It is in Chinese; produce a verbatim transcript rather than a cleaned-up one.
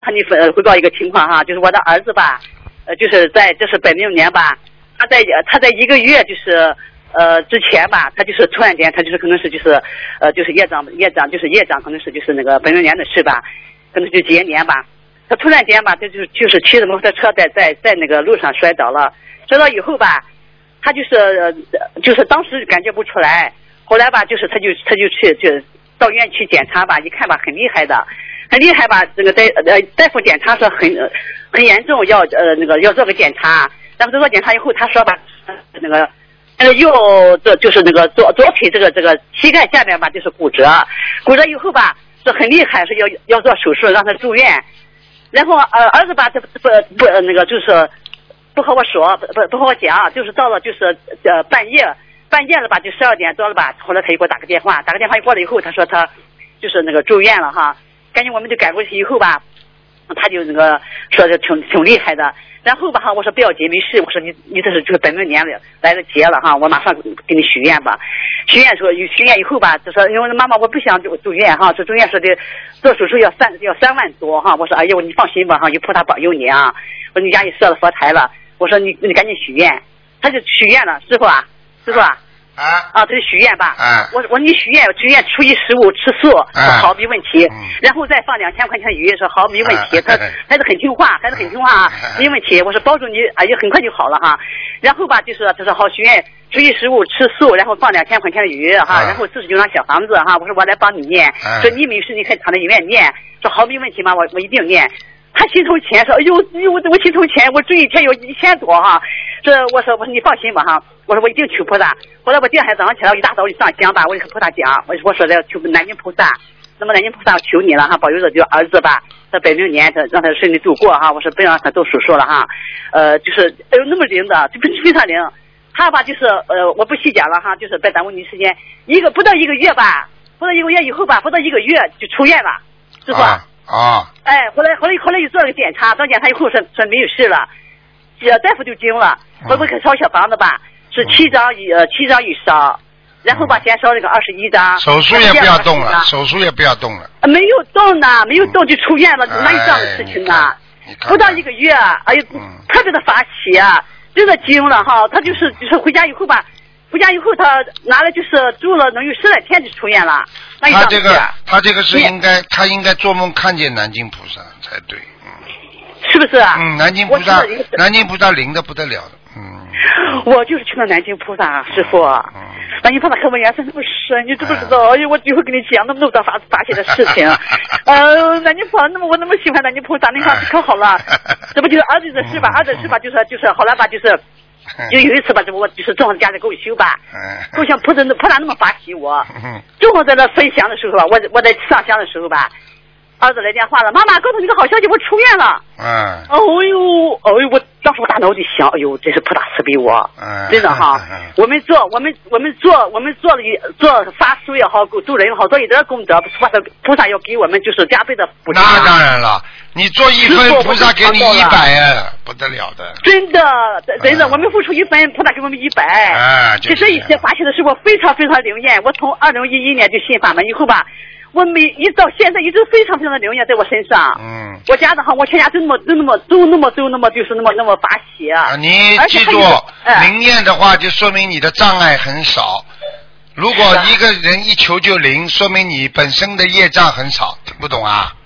和你呃汇报一个情况哈，就是我的儿子吧，呃，就是在这是本命年吧，他在他在一个月就是呃之前吧，他就是突然间他就是可能是就是呃就是业障业障就是业障可能是就是那个本命年的事吧，可能就劫年吧。他突然间吧，他就是就是骑着摩托车在在在那个路上摔倒了，摔倒以后吧，他就是呃就是当时感觉不出来，后来吧就是他就他就去就到医院去检查吧，一看吧很厉害的。很厉害吧？这个大呃大夫检查说很呃很严重，要呃那个要做个检查。然后做个检查以后，他说吧，那个那个右这就是那个左左腿这个这个膝盖下面吧就是骨折，骨折以后吧是很厉害，是要要做手术，让他住院。然后呃儿子吧这不不那个就是不和我说，不不不和我讲，就是到了就是呃半夜半夜了吧，就十二点多了吧，后来他又给我打个电话，打个电话过来以后，他说他就是那个住院了哈。赶紧我们就赶过去以后吧，他就那个说的挺挺厉害的。然后吧哈，我说不要紧，没事。我说你你这是这个本命年来来的劫了哈，我马上给你许愿吧。许愿说许愿以后吧，就说因为妈妈我不想住住院哈，说住院说的做手术要三要三万多哈。我说哎呦你放心吧哈，有菩萨保佑你啊。我说你家也设了佛台了，我说你你赶紧许愿。他就许愿了，师傅啊，师傅啊。 啊啊，这是许愿吧？ 啊， 我我你许愿，许愿初一十五吃素， 啊、 好没问题、 嗯。 然后再放两千块钱的鱼，说好没问题。啊、他孩子很听话，孩子很听话啊， 啊没问题。我说保证你，哎呀，很快就好了哈。然后吧，就是他说好许愿，初一十五吃素，然后放两千块钱的鱼哈，啊、然后四十九张小房子哈。我说我来帮你念，啊、说你没事你可以躺在医院念，说好没问题嘛，我我一定念。他心头钱说，哎呦，哎呦，我我心头钱，我住一天有一千多哈。这我说我说你放心吧哈，我说我一定求菩萨。后来我第二天早上起来，我一大早就上香吧，我就和菩萨讲，我我说的求南京菩萨，那么南京菩萨我求你了哈，保佑着这儿子吧，他本命年他让他顺利度过哈。我说不要让他做手术了哈，呃，就是哎呦那么灵的，就非常灵。他吧就是呃我不细讲了哈，就是别耽误你时间，一个不到一个月吧，不到一个月以后吧，不到一个月就出院了，师傅。 啊啊！ 哎，后来后来后来又做了个检查，做检查以后说说没有事了，这大夫就惊了，说我给烧小房子吧，是七张一呃七张一烧，然后吧先烧那个二十一张， 手术也不要动了，手术也不要动了， 没有动呢，没有动就出院了，哪有这样的事情呢？不到一个月，哎呦，特别的发喜啊，真的惊了哈，他就是就是回家以后吧。回家以后，他拿来就是住了能有十来天就出院了。那他这个，他这个是应该，他应该做梦看见南京菩萨才对，嗯， 是不是啊？ 嗯，南京菩萨，南京菩萨灵的不得了的，嗯。 我就是去了南京菩萨，师傅。嗯。南京菩萨和我缘分那么深，你知不知道？哎呦，我一会跟你讲那么多发发现的事情。呃，南京菩萨，那么我那么喜欢南京菩萨，你看可好了。这不就是儿子的事吧？儿子的事吧，就是就是好了吧，就是。就有一次吧，这我就是正好家里给我修吧，够像菩萨菩萨那么发喜我，正好在那分享的时候吧，我我在上香的时候吧，儿子来电话了，妈妈告诉你个好消息，我出院了。嗯。哦呦，哦呦，我当时我大脑里想，哎呦，真是菩萨慈悲我，真的哈。我们做我们我们做我们做了一做法术也好，助人也好，做一点功德，菩萨菩萨要给我们就是加倍的补偿。 那当然了。你做一分，菩萨给你一百啊，不得了的。 真的，真的，我们付出一分，菩萨给我们一百。 啊， 其实一些发现的时候非常非常灵验。我从二零一一年就信法门以后吧，我每一到现在一直非常非常的灵验在我身上。嗯。我家的哈，我全家真那么真那么都那么都那么就是那么那么发喜啊。 你记住，灵验的话就说明你的障碍很少。如果一个人一求就灵，说明你本身的业障很少，听不懂啊？